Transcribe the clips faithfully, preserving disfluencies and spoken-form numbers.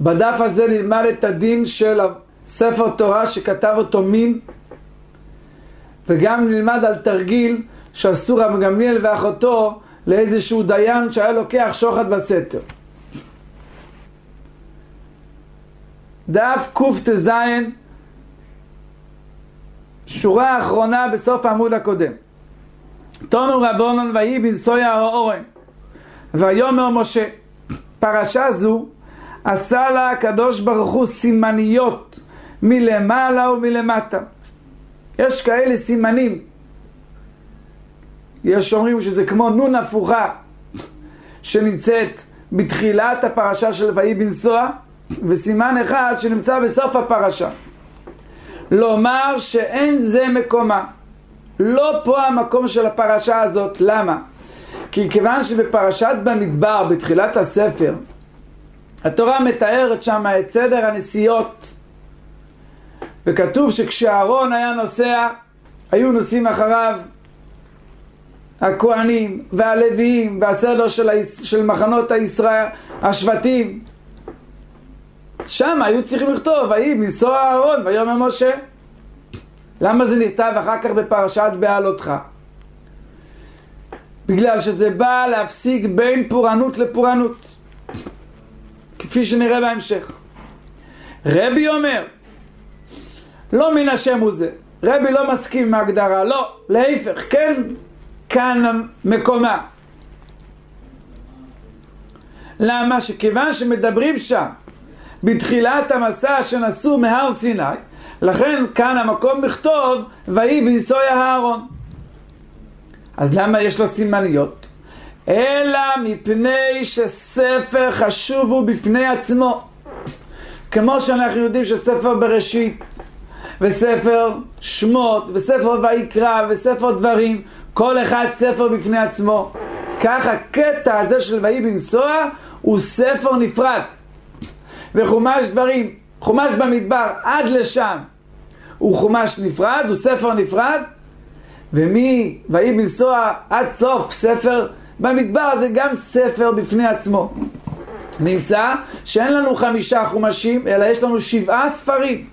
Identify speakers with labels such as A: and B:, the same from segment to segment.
A: בדף הזה נלמד את הדין של ספר תורה שכתב אותו מין, וגם נלמד על תרגיל שעשו רב גמליאל ואחותו לאיזשהו דיין שהיה לוקח שוחד בסתר. דף קט"ז, שורה האחרונה בסוף העמוד הקודם. תנו רבונן ויהי בנסויה האורן ויאמר משה. פרשה זו עשה לה הקדוש ברוך הוא סימניות מלמעלה ומלמטה. יש כאלה סימנים, יש אומרים שזה כמו נון הפוכה שנמצאת בתחילת הפרשה של ויהי בנסוע, וסימן אחד שנמצא בסוף הפרשה. לומר שאין זה מקומה, לא פה המקום של הפרשה הזאת. למה? כי כיוון שבפרשת במדבר בתחילת הספר התורה מתארת שם את סדר הנסיעות, וכתוב שכשאהרון היה נוסע היו נוסעים אחריו הכהנים והלוויים והסדר של, של מחנות הישראל, השבטים. שם היו צריכים לכתוב ויהי בנסוע אהרון ויאמר משה. למה זה נכתב אחר כך בפרשת בעלותך? בגלל שזה בא להפסיק בין פורענות לפורענות, כפי שנראה בהמשך. רבי אומר לא מן השם הוא זה. רבי לא מסכים עם ההגדרה, לא, להיפך, כן, כאן מקומה. למה? שכיוון שמדברים שם בתחילת המסע שנסעו מהר סיני, לכן כאן המקום לכתוב ויהי בנסוע אהרון. אז למה יש לו סימניות? אלא מפני שספר חשוב הוא בפני עצמו. כמו שאנחנו יודעים שספר בראשית וספר שמות וספר ויקרא וספר דברים, כל אחד ספר בפני עצמו, כך הקטע הזה של ויהי בנסוע הוא ספר נפרד. וחומש דברים, חומש במדבר עד לשם הוא חומש נפרד, הוא ספר נפרד, ומי ויהי בנסוע עד סוף ספר במדבר זה גם ספר בפני עצמו. נמצא שאין לנו חמישה חומשים אלא יש לנו שבעה ספרים.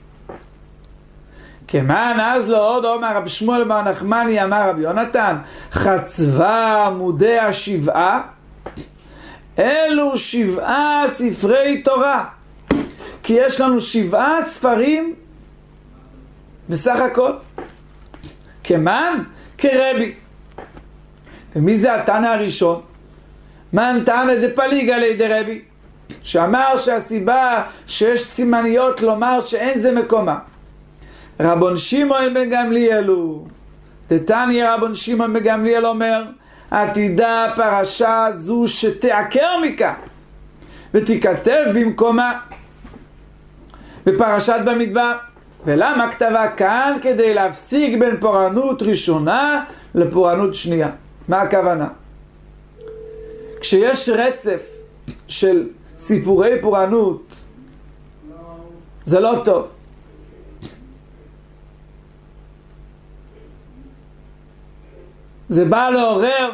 A: כמן אז לא עוד אומר רב שמואל בר נחמני אמר רבי יונתן חצבה עמודי השבעה אלו שבעה ספרי תורה, כי יש לנו שבעה ספרים בסך הכל. כמן? כרבי. ומי זה התנא הראשון? מן תנא דפליגה לידי רבי, שאמר שהסיבה שיש סימניות לומר שאין זה מקומה. רבון שמעון בן גמליאל הוא דתניא. רבון שמעון בן גמליאל אומר עתידה פרשה זו שתעקר מכאן ותיכתב במקומה בפרשת במדבר. ולמה כתבה כאן? כדי להפסיק בין פורענות ראשונה לפורענות שנייה. מה הכוונה? כשיש רצף של סיפורי פורענות זה לא טוב. זה בא לעורר,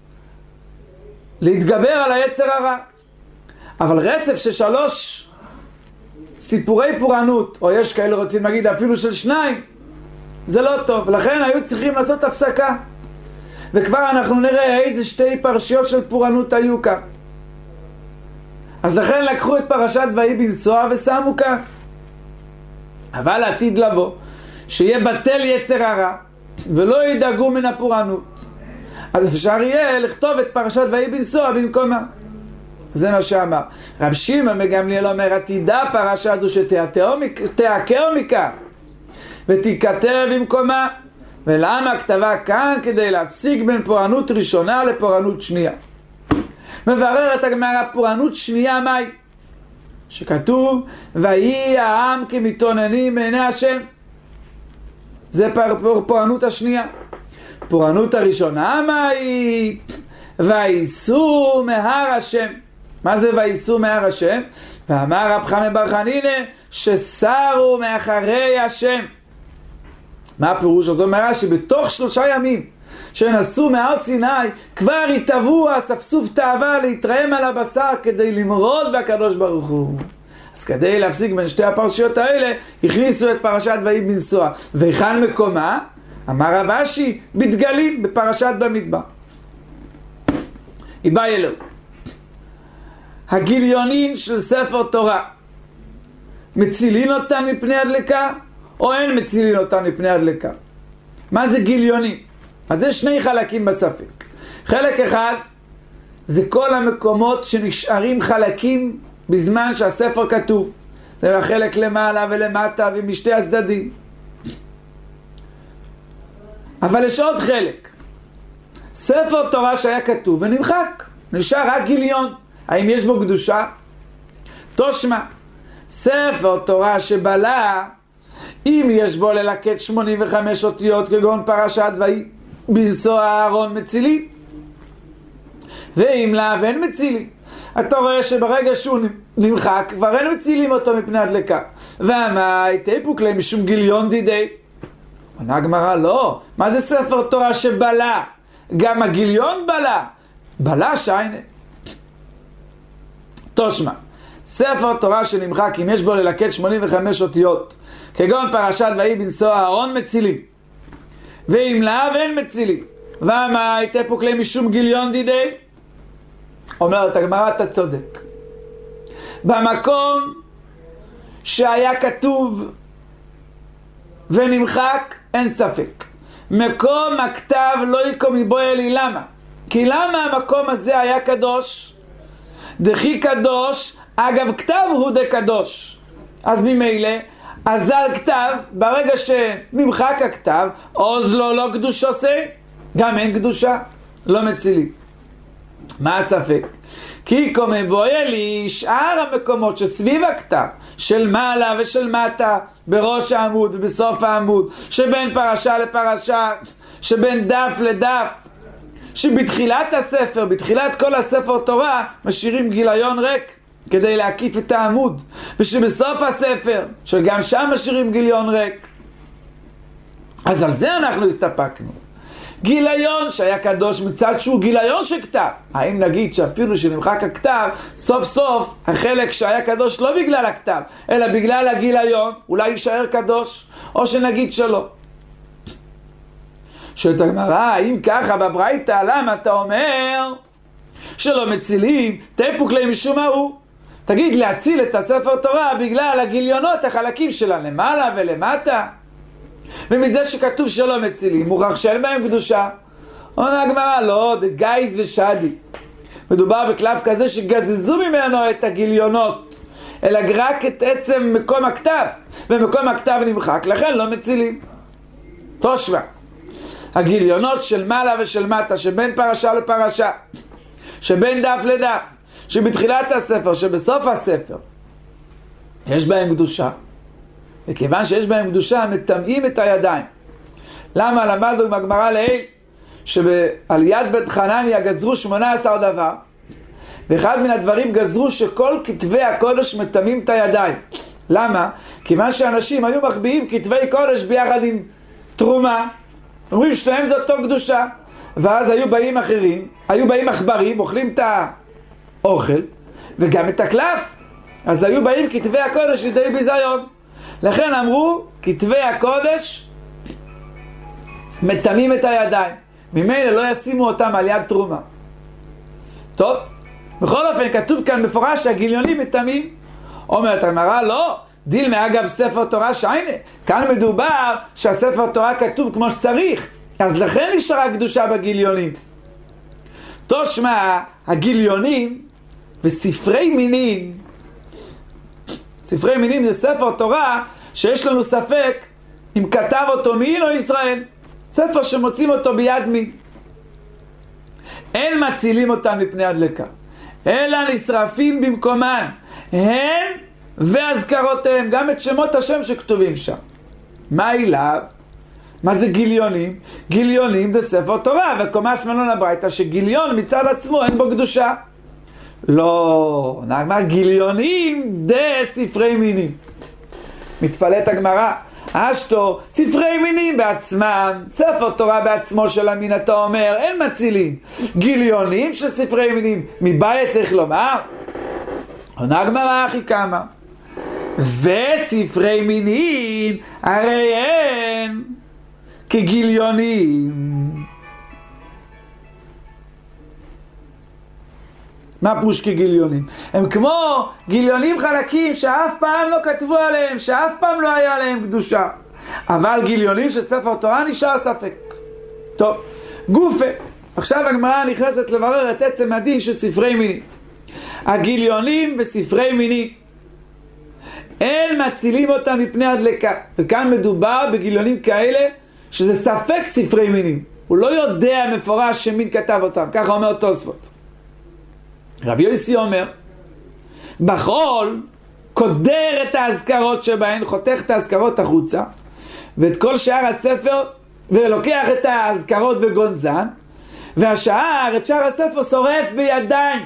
A: להתגבר על היצר הרע. אבל רצף של שלוש סיפורי פורענות, או יש כאלה רוצים להגיד אפילו של שניים, זה לא טוב. לכן היו צריכים לעשות הפסקה, וכבר אנחנו נראה איזה שתי פרשיות של פורענות היו כאן. אז לכן לקחו את פרשת ויהי בנסוע ושמו כאן. אבל עתיד לבוא שיהיה בטל יצר הרע ולא ידאגו מן הפורענות, אז אפשר יהיה לכתוב את פרשת ויהי בנסוע במקומה. זה מה שאמר רב שמעון בן גמליאל. אומר עתידה פרשה זו שתעקר מכאן ותיכתב במקומה. ולמה כתבה כאן? כדי להפסיק בין פורענות ראשונה לפורענות שנייה. מבררת הגמרא פורענות שנייה מהי? שכתוב ויהי העם כמתאוננים מעיני השם. זה פורענות השנייה. פורענות הראשונה מהי? וייסעו מהר השם. מה זה וייסעו מהר השם? ואמר רב חמא בר חנינא שסרו מאחרי השם. מה הפירוש? אז אומר רש"י בתוך שלושה ימים שנסעו מהר סיני כבר התאוו אספסוף תאווה להתרעם על הבשר כדי למרוד בקדוש ברוך הוא. אז כדי להפסיק בין שתי הפרשיות האלה, הכניסו את פרשת ויהי בנסוע. והיכן מקומה? אמר רב אשי, בדגלים, בפרשת במדבר. איבאי אלוהו. הגיליונין של ספר תורה, מצילין אותם מפני הדלקה, או אין מצילין אותם מפני הדלקה? מה זה גיליונין? אז יש שני חלקים בספק. חלק אחד, זה כל המקומות שנשארים חלקים בזמן שהספר כתוב. זה החלק למעלה ולמטה ומשתי הצדדים. אבל יש עוד חלק. ספר תורה שהיה כתוב ונמחק. נשאר רק גיליון. האם יש בו קדושה? תושמע. ספר תורה שבלה, אם יש בו ללקט שמונים וחמש אותיות כגון פרשת ויהי בנסוע אהרון מצילים. ואם לאו אין מצילים. אתה רואה שברגע שהוא נמחק כבר אין מצילים אותו מפני הדלקה. והמאי תיפוק להם משום גיליון דידי. עונה הגמרא, לא. מה זה ספר תורה שבלה? גם הגיליון בלה. בלה שיינה. תושמע. ספר תורה שנמחק אם יש בו ללקט שמונים וחמש אותיות כגון פרשת ויהי בנסוע אהרון מצילים. ואם לאו אין מצילים. והמאי תיפוק להם משום גיליון דידי. אומרת הגמרא, אתה צודק. במקום שהיה כתוב ונמחק, אין ספק. מקום הכתב לא יקום מבויה לי. למה? כי למה המקום הזה היה קדוש? דכי קדוש, אגב כתב הוא דה קדוש. אז ממילא, אזל כתב, ברגע שנמחק הכתב, עוז לו לא קדוש עושה, גם אין קדושה, לא מצילים. מה הספק? כי קומה בויה לי שאר המקומות שסביב הכתב, של מעלה ושל מטה, בראש העמוד ובסוף העמוד, שבין פרשה לפרשה, שבין דף לדף, שבתחילת הספר, בתחילת כל הספר תורה, משאירים גיליון ריק כדי להקיף את העמוד, ושבסוף הספר, שגם שם משאירים גיליון ריק. אז על זה אנחנו הסתפקנו. גיליון שהיה קדוש מצד שהוא גיליון שכתב. האם נגיד שאפילו שנמחק הכתב, סוף סוף החלק שהיה קדוש לא בגלל הכתב, אלא בגלל הגיליון, אולי יישאר קדוש, או שנגיד שלא. שואלת הגמרא, האם ככה בברייתא, למה אתה אומר שלא מצילים תיפוק להם משום ההוא? תגיד, להציל את הספר תורה בגלל הגיליונות, החלקים שלה למעלה ולמטה, ומזה שכתוב שלא מצילים, מוכרח שאין בהם קדושה. עונה הגמרא, לא, זה גייז ושדי. מדובר בקלף כזה שגזזו ממנו את הגיליונות, אלא רק את עצם מקום הכתב, ומקום הכתב נמחק, לכן לא מצילים. תושבע. הגיליונות של מעלה ושל מטה, שבין פרשה לפרשה, שבין דף לדף, שבתחילת הספר, שבסוף הספר, יש בהם קדושה. וכיוון שיש בהם קדושה, מטמאים את הידיים. למה? למדנו עם הגמרא לעיל, שעל יד בית חנניה גזרו שמונה עשר דבר, ואחד מן הדברים גזרו שכל כתבי הקודש מטמאים את הידיים. למה? כיוון שאנשים היו מחביאים כתבי קודש ביחד עם תרומה, אומרים שניהם זה אותו קדושה, ואז היו באים אחרים, היו באים מחברים, אוכלים את האוכל, וגם את הקלף, אז היו באים כתבי הקודש לידי ביזיון. לכן אמרו, כתבי הקודש מטמאים את הידיים, ממילא לא ישימו אותם על יד תרומה. טוב, בכל אופן כתוב כאן מפורש שהגיליונים מטמאים. אומרת הגמרא, לא, דיל מאגב ספר תורה שיינה, כאן מדובר שהספר תורה כתוב כמו שצריך, אז לכן נשארה קדושה בגיליונים. תושמע, הגיליונים וספרי מינים, ספרי מינים זה ספר תורה שיש לנו ספק אם כתב אותו מין או ישראל. ספר שמוצאים אותו ביד מין. אין מצילים אותם מפני הדלקה, אלא נשרפים במקומן, הן והזכרותיהם, גם את שמות השם שכתובים שם. מה אליו? מה זה גיליונים? גיליונים זה ספר תורה, וקומש מלון הברייתא שגיליון מצד עצמו אין בו קדושה. לא, נאמר גיליונים דה ספרי מינים. מתפלאת הגמרא, אשתו, ספרי מינים בעצמם, ספר תורה בעצמו של המין, אתה אומר, אין מצילים. גיליונים של ספרי מינים, מבעיה צריך לומר? עונה הגמרא, אחי כמה. וספרי מינים הרי הם כגיליונים. מה פירוש כגיליונים? הם כמו גיליונים חלקים שאף פעם לא כתבו עליהם, שאף פעם לא היה עליהם קדושה. אבל גיליונים של ספר תורה נשאר ספק. טוב, גופה. עכשיו הגמרא נכנסת לברר את עצם הדין של ספרי מינים. הגיליונים וספרי מינים, אין מצילים אותם מפני הדלקה. וכאן מדובר בגיליונים כאלה שזה ספק ספרי מינים. הוא לא יודע מפורש שמין כתב אותם. ככה אומר תוספות. רבי יוסי אומר, בחול קודר את ההזכרות שבהן, חותך את ההזכרות החוצה, ואת כל שאר הספר, ולוקח את ההזכרות וגונזן, והשאר, את שאר הספר שורף בידיים.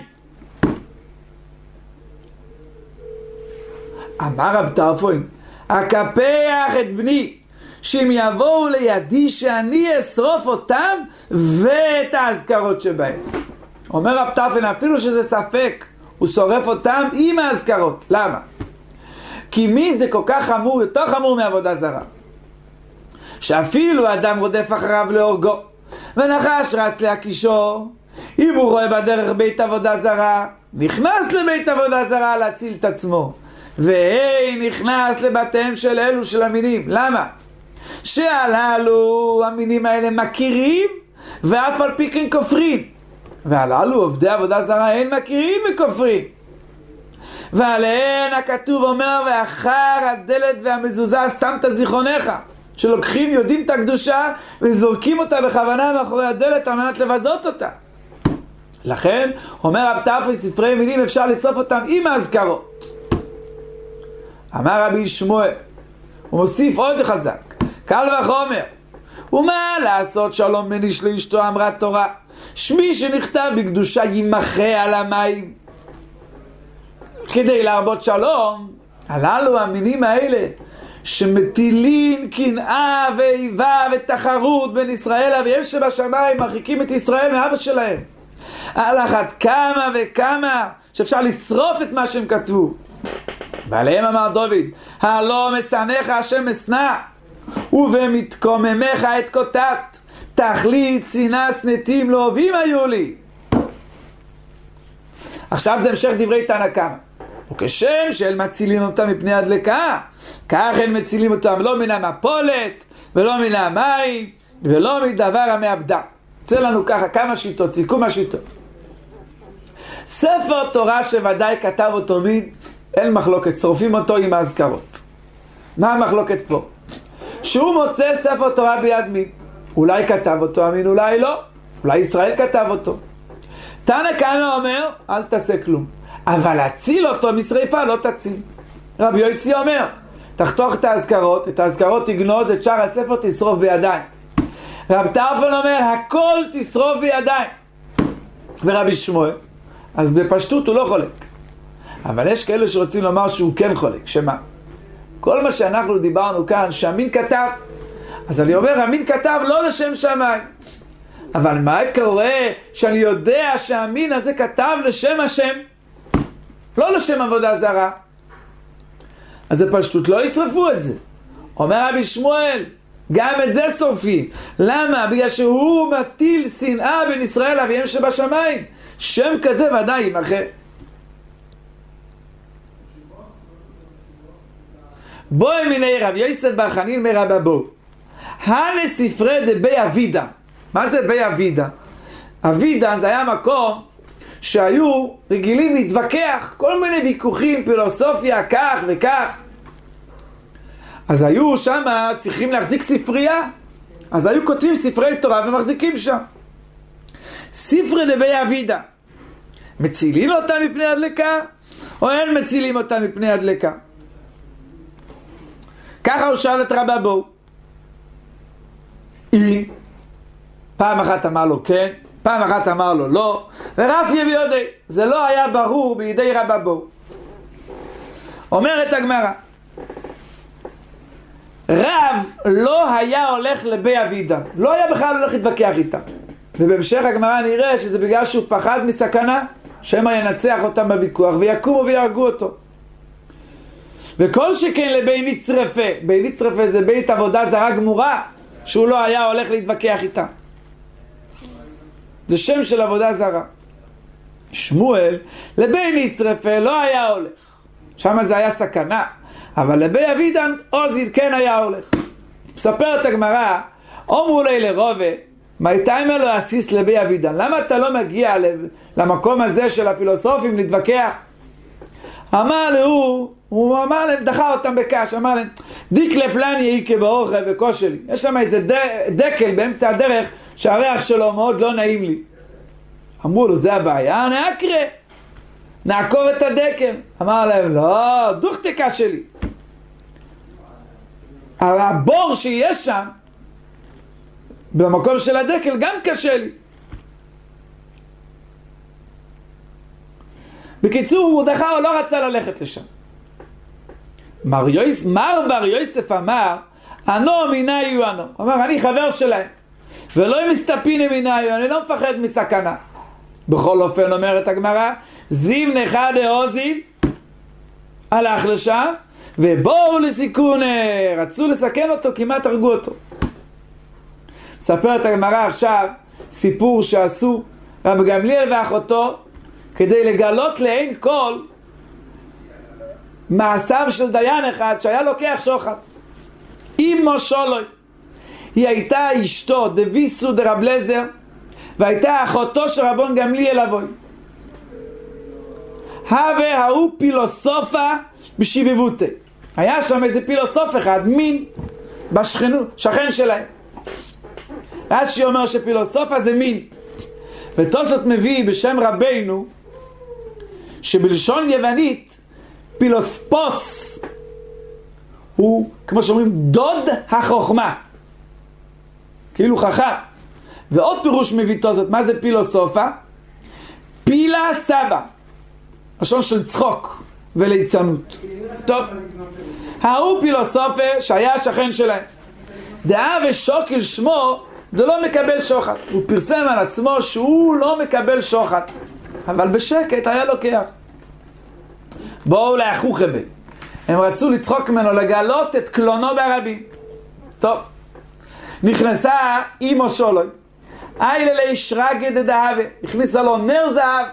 A: אמר רב טרפון, אקפח את בני, שאם יבואו לידי שאני אשרוף אותם, ואת ההזכרות שבהם. אומר רב טרפון, אפילו שזה ספק, הוא שורף אותם עם ההזכרות. למה? כי מי זה כל כך חמור, יותר חמור מעבודה זרה? שאפילו אדם רודף אחריו להורגו, ונחש רץ להקישו, אם הוא רואה בדרך בית עבודה זרה, נכנס לבית עבודה זרה להציל את עצמו, והי נכנס לבתיהם של אלו של המינים. למה? שהללו המינים האלה מכירים, ואף על פי כן כופרים. והללו עובדי עבודה זרה אין מכירים וכופרים. ועליהן הכתוב אומר, ואחר הדלת והמזוזה שמת זיכרונך, שלוקחים יודעים את הקדושה וזורקים אותה בכוונה מאחורי הדלת על מנת לבזות אותה. לכן אומר רב טרפון, ספרי מינים אפשר לשרוף אותם עם ההזכרות. אמר רבי שמואל, הוא מוסיף עוד חזק, קל וחומר, ומה לעשות שלום בן איש לאשתו אמרה תורה, שמי שנכתב בקדושה יימחה על המים. כדי להרבות שלום, הללו המינים האלה שמטילים קנאה ואיבה ותחרות בין ישראל לאביהם שבשמיים, מרחיקים את ישראל מאבא שלהם. על אחת כמה וכמה שאפשר לשרוף את מה שהם כתבו. ועליהם אמר דוד, הלא משנאיך השם אשנא, ובמתקוממך את קוטט, תכלית שנאה שנאתים לא אוהבים היו לי. עכשיו זה המשך דברי תנא קמא. וכשם שהם מצילים אותם מפני הדלקה, כך הם מצילים אותם לא מן המפולת ולא מן המים ולא מדבר המאבדה. יוצא לנו ככה כמה שיטות, סיכום השיטות. ספר תורה שוודאי כתב אותו מין, אין מחלוקת, שורפים אותו עם ההזכרות. מה המחלוקת פה? שהוא מוצא ספר תורה ביד מין, אולי כתב אותו המין, אולי לא, אולי ישראל כתב אותו. תנא קמא אומר, אל תעשה כלום, אבל להציל אותו משריפה לא תציל. רבי יוסי אומר, תחתוך את ההזכרות, את ההזכרות תגנוז, את שאר הספר תשרוף בידיים. רב טרפון אומר, הכל תשרוף בידיים. ורבי שמואל, אז בפשטות הוא לא חולק. אבל יש כאלה שרוצים לומר שהוא כן חולק. שמה? כל מה שאנחנו דיברנו כאן, שהמין כתב, אז אני אומר, המין כתב לא לשם שמיים. אבל מה קורה שאני יודע שהמין הזה כתב לשם השם? לא לשם עבודה זרה. אז זה פשטות, לא ישרפו את זה. אומר רבי שמואל, גם את זה שורפים. למה? בגלל שהוא מטיל שנאה בין ישראל לאביהם שבשמיים. שם כזה ודאי ימחה. בואי מיני רב יוסף בר חנין מרבבו, הנה ספרי דבי אבידה. מה זה בי אבידה? אבידה זה היה מקום שהיו רגילים להתווכח, כל מיני ויכוחים, פילוסופיה, כך וכך. אז היו שם צריכים להחזיק ספרייה, אז היו כותבים ספרי תורה ומחזיקים שם. ספרי דבי אבידה, מצילים אותם מפני הדלקה, או אין מצילים אותם מפני הדלקה? ככה הוא שאל את רבבו. אם פעם אחת אמר לו כן, פעם אחת אמר לו לא, ורפיה בידי, זה לא היה ברור בידי רבבו. אומרת הגמרא, רב לא היה הולך לבי אבידה, לא היה בכלל הולך להתווכח איתה. ובהמשך הגמרא נראה שזה בגלל שהוא פחד מסכנה, שמא ינצח אותם בוויכוח ויקומו ויהרגו אותו. וכל שכן לבין נצרפה, בין נצרפה זה בית עבודה זרה גמורה, שהוא לא היה הולך להתווכח איתה. זה שם של עבודה זרה. שמואל, לבין נצרפה לא היה הולך. שם זה היה סכנה. אבל לבי אבידן עוזיל כן היה הולך. מספרת הגמרא, אומרו לי לרובה, מייתיימר לו אסיס לבי אבידן, למה אתה לא מגיע למקום הזה של הפילוסופים להתווכח? אמר לו, הוא אמר להם, דחה אותם בקש, אמר להם, דיק לפלן יהי כבאורחה וכושלי. יש שם איזה דקל באמצע הדרך שהריח שלו מאוד לא נעים לי. אמרו לו, זה הבעיה, נעקרה, נעקור את הדקל. אמר להם, לא, דוכתקה שלי. הבור שיש שם, במקום של הדקל, גם קשה לי. בקיצור, הוא דחה, הוא לא רצה ללכת לשם. מר, יויס, מר בר יוסף אמר, אנו מיני יהיו אנו. אמר, אני חבר שלהם. ולא הם מסתפינים מיני, אני לא מפחד מסכנה. בכל אופן אומרת הגמרא, זיו נחד האוזיל, הלך לשם, ובואו לסיכון, רצו לסכן אותו, כמעט הרגו אותו. מספרת הגמרא עכשיו סיפור שעשו רב גמליאל ואחותו כדי לגלות לעין כל מעשיו של דיין אחד שהיה לוקח שוחד. אימו שולוי, היא הייתה אשתו דביסו דרב לזר, והייתה אחותו של רבון גמליאל אבוי. הווה ההוא פילוסופה בשבבותי, היה שם איזה פילוסוף אחד, מין, בשכנו, שכן שלהם. רש"י אומר שפילוסופה זה מין. ותוספות מביא בשם רבינו שבלשון יוונית פילוספוס הוא, כמו שאומרים, דוד החוכמה, כאילו חכם. ועוד פירוש מביא תוספות, מה זה פילוסופה? פילה סבא, לשון של צחוק וליצנות. טוב, ההוא פילוסופה שהיה שכן שלהם, דעה ושוקיל שמו, זה לא מקבל שוחד. הוא פרסם על עצמו שהוא לא מקבל שוחד, אבל בשקט היה לוקח. בואו לאחו חבי, הם רצו לצחוק ממנו, לגלות את קלונו ברבים. טוב, נכנסה אימו שולוי, איילה לישרגד דהבה, הכניסה לו נר זהב.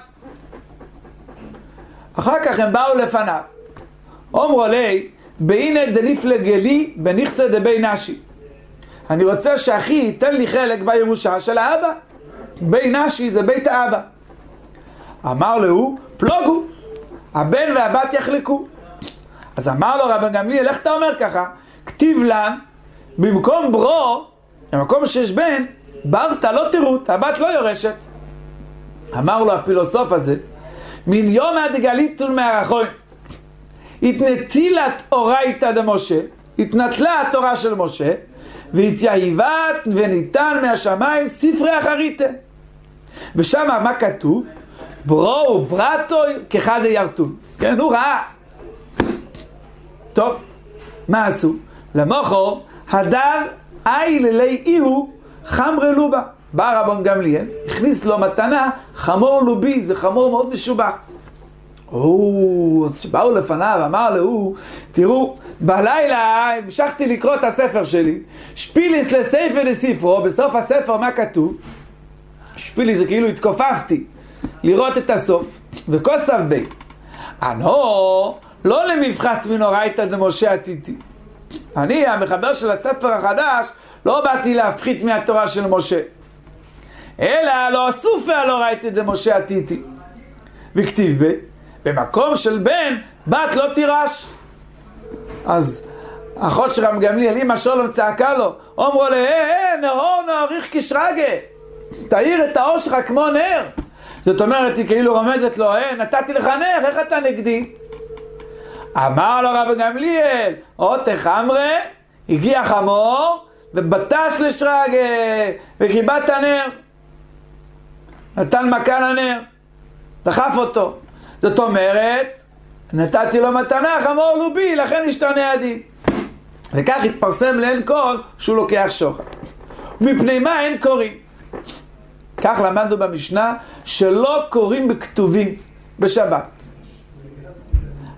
A: אחר כך הם באו לפניו, אומרו לי, בהנה דניפלגלי בנכסה דבי נשי, אני רוצה שאחי ייתן לי חלק בירושה של האבא. בי נשי זה בית האבא. אמר לו, פלוגו, הבן והבת יחלקו. אז אמר לו רבן גמליאל, איך אתה אומר ככה? כתיב לן, במקום ברו, במקום שיש בן, ברת לא תירות, הבת לא יורשת. אמר לו הפילוסוף הזה, מיליון הדגלית ולמערכוי, התנתילת אורייתא דמשה, התנתלה התורה של משה, והתייעיבת וניתן מהשמיים ספרי אחריתה. ושם מה כתוב? ברו וברטוי כחד ירתון. כן, הוא ראה. טוב, מה עשו? למוחו, הדר אי לילי איהו חמרי לובה. בא רבון גמליאל, הכניס לו מתנה חמור לובי, זה חמור מאוד משובח. או, שבאו לפניו, אמר לו, תראו, בלילה המשכתי לקרוא את הספר שלי, שפיליס לספר לספרו, בסוף הספר מה כתוב? שפיליס זה כאילו התכופפתי לראות את הסוף, וכוסף בי, אנו לא למבחת מנורייתא דמשה עתיתי, אני המחבר של הספר החדש לא באתי להפחית מהתורה של משה, אלא לא אסופה לא ראיתי דמשה עתיתי, וכתיב בי במקום של בן, בת לא תירש. אז אחות של רב גמליאל, אמא שולום צעקה לו, אומרו לה, אה, נאור נאריך כשרגה, תאיר את האור שלך כמו נר. זאת אומרת, היא כאילו רומזת לו, אה, נתתי לך נר, איך אתה נגדי? אמר לו רב גמליאל, או תחמרה, הגיע חמור, ובטש לשרגה, וחיבת הנר. נתן מכה לנר, דחף אותו. זאת אומרת, נתתי לו מתנה, חמור לובי, לכן ישתנה הדין. וכך התפרסם לאין כל שהוא לוקח שוחד. מפני מה אין קוראים? כך למדנו במשנה שלא קוראים בכתובים בשבת.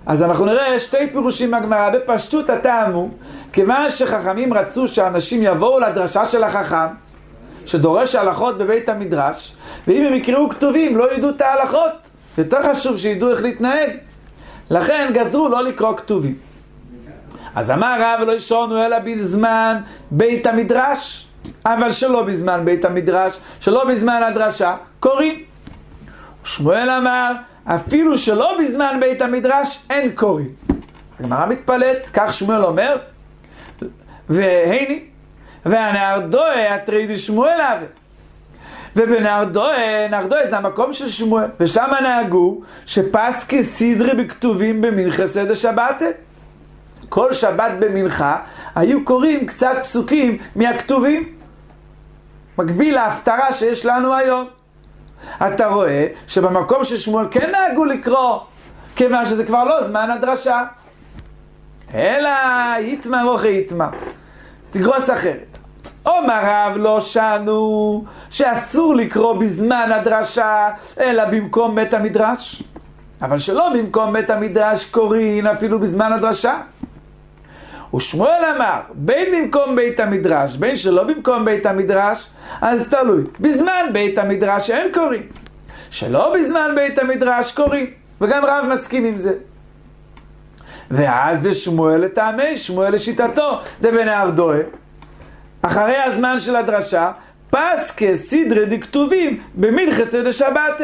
A: אז אנחנו נראה שתי פירושים מהגמרא. בפשטות הטעם הוא, כיוון שחכמים רצו שאנשים יבואו לדרשה של החכם, שדורש ההלכות בבית המדרש, ואם הם יקראו כתובים לא ידעו את ההלכות, יותר חשוב שידעו איך להתנהג. לכן גזרו לא לקרוא כתובים. אז אמר רב לא ישונו אלא בזמן בית המדרש, אבל שלא בזמן בית המדרש, שלא בזמן הדרשה, קוראים. שמואל אמר, אפילו שלא בזמן בית המדרש, אין קוראים. הגמרא מתפלאת, כך שמואל אומר, והנה, והנער דואה הטרידי שמואל אבי. ובנער דואה, נער דואה זה המקום של שמואל, ושם נהגו שפסקי סדרי בכתובים במנחה סדר שבת. כל שבת במנחה היו קוראים קצת פסוקים מהכתובים, מקביל להפטרה שיש לנו היום. אתה רואה שבמקום של שמואל כן נהגו לקרוא, כיוון שזה כבר לא זמן הדרשה. אלא יתמה רוחי יתמה, תגרוס אחרת. אומר רב לא שנו שאסור לקרוא בזמן הדרשה אלא במקום בית המדרש, אבל שלא במקום בית המדרש קוראים אפילו בזמן הדרשה. ושמואל אמר, בין במקום בית המדרש, בין שלא במקום בית המדרש, אז תלוי. בזמן בית המדרש אין קוראים, שלא בזמן בית המדרש קוראים, וגם רב מסכים עם זה. ואז זה שמואל לטעמי, שמואל לשיטתו, זה בנער דואה. אחרי הזמן של הדרשה, פסקי סדרי דכתובים במנחה סדר שבת.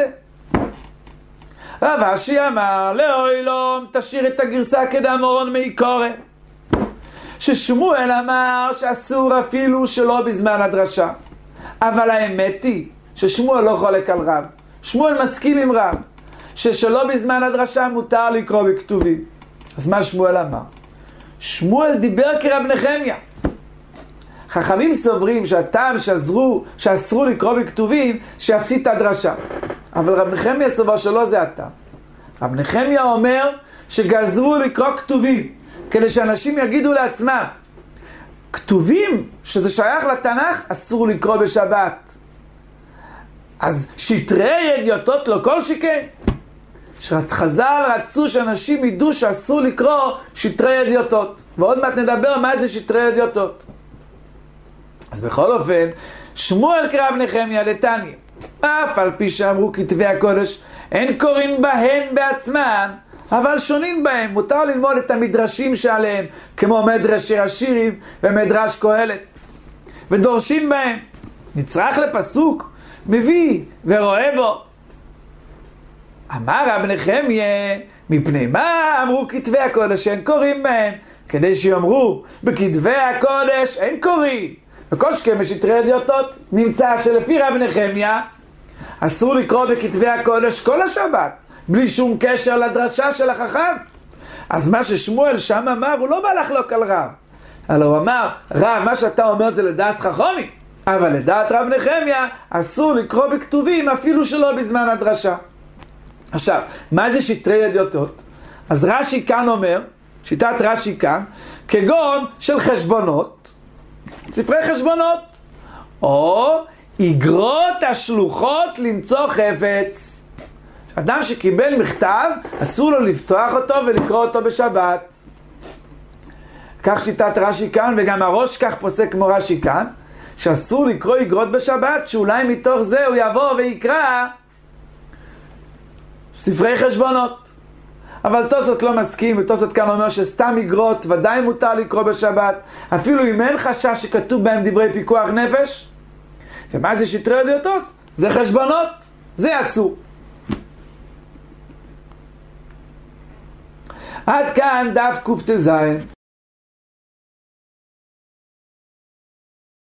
A: רב אשי אמר, לאוילום תשאיר את הגרסה כדאמרון מי קורא. ששמואל אמר שאסור אפילו שלא בזמן הדרשה. אבל האמת היא ששמואל לא חולק על רב. שמואל מסכים עם רב, ששלא בזמן הדרשה מותר לקרוא בכתובים. אז מה שמואל אמר? שמואל דיבר כרב נחמיה. חכמים סוברים שהטעם שאסרו, שאסרו לקרוא בכתובים שיפסיד את הדרשה. אבל רב נחמיה סובר שלא זה הטעם. רב נחמיה אומר שגזרו לקרוא כתובים, כדי שאנשים יגידו לעצמם, כתובים שזה שייך לתנ"ך אסור לקרוא בשבת. אז שטרי ידיעותות לא כל שכן. שחז"ל רצו שאנשים ידעו שאסור לקרוא שטרי ידיעותות. ועוד מעט נדבר מה זה שטרי ידיעותות. אז בכל אופן, שמואל כרב נחמיה לתניא, אף על פי שאמרו כתבי הקודש, אין קוראים בהן בעצמן, אבל שונים בהם. מותר ללמוד את המדרשים שעליהם, כמו מדרשי השירים ומדרש קהלת, ודורשים בהם. נצרך לפסוק, מביא ורואה בו. אמר רב נחמיה, מפני מה אמרו כתבי הקודש אין קוראים בהם? כדי שיאמרו, בכתבי הקודש אין קוראים. וכל שכן בשטרי ידיעותות נמצא שלפי רב נחמיה, אסור לקרוא בכתבי הקודש כל השבת, בלי שום קשר לדרשה של החכם. אז מה ששמואל שם אמר, הוא לא בא לחלוק על רב. אלא הוא אמר, רב, מה שאתה אומר זה לדעת חכמים, אבל לדעת רב נחמיה, אסור לקרוא בכתובים אפילו שלא בזמן הדרשה. עכשיו, מה זה שטרי ידיעותות? אז רש"י כאן אומר, שיטת רש"י כאן, כגון של חשבונות, ספרי חשבונות, או אגרות השלוחות למצוא חפץ. אדם שקיבל מכתב, אסור לו לפתוח אותו ולקרוא אותו בשבת. כך שיטת רש"י כאן, וגם הראש כך פוסק כמו רש"י כאן, שאסור לקרוא אגרות בשבת, שאולי מתוך זה הוא יבוא ויקרא ספרי חשבונות. אבל תוספות לא מסכים, ותוספות כאן אומר שסתם אגרות ודאי מותר לקרוא בשבת, אפילו אם אין חשש שכתוב בהם דברי פיקוח נפש. ומה זה שטרי ידיעותות? זה חשבונות, זה אסור. עד כאן דף קט"ז.